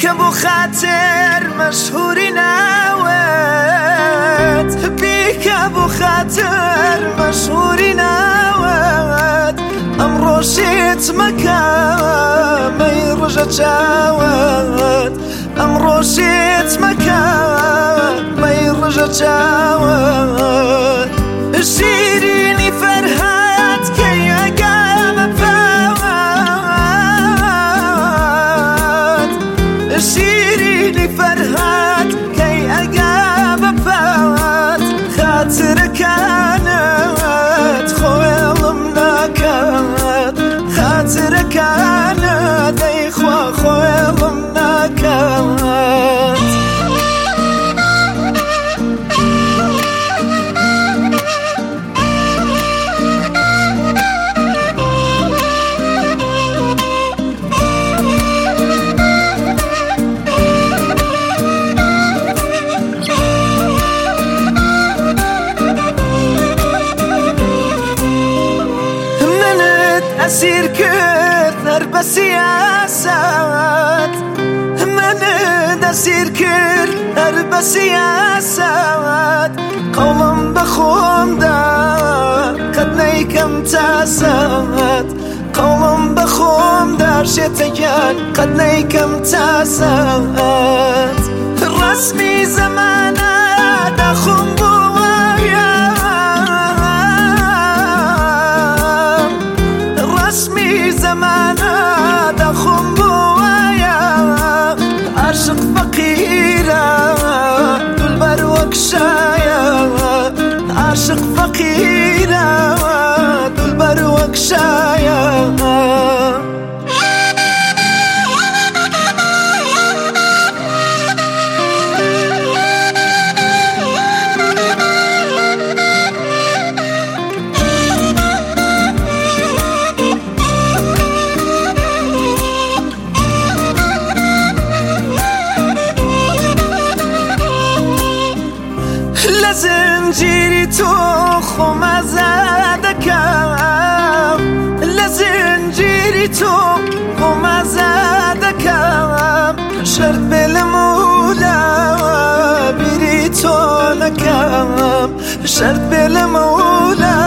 که بو خاطر مشهوری نوت بی که بو خاطر مشهوری نوت امرو شیت مکان می رجا جاوت امرو شیت مکان می رجا جاوت شیرینی فرهاد کی اقام فوت شیرینی فرهاد کی اقام فوت خاطر كانت خويلم نكت خاطر كانت اي خويلم نكت أسير كثر بسياسات من أسير كثر بسياسات قوم بخوم دا قد نيكم تاسات قوم بخوم دا شتيان قد نيكم تاسات رسمي زمانات أخوم بوايا رسمي زمانا دخم بوايا عاشق فقيرة دلبر وكشايا عاشق فقيرة دلبر وكشايا لزنجيري تخم زادكام لزنجيري تخم زادكام شرط بالمولا بيريتو نكام شرط بالمولا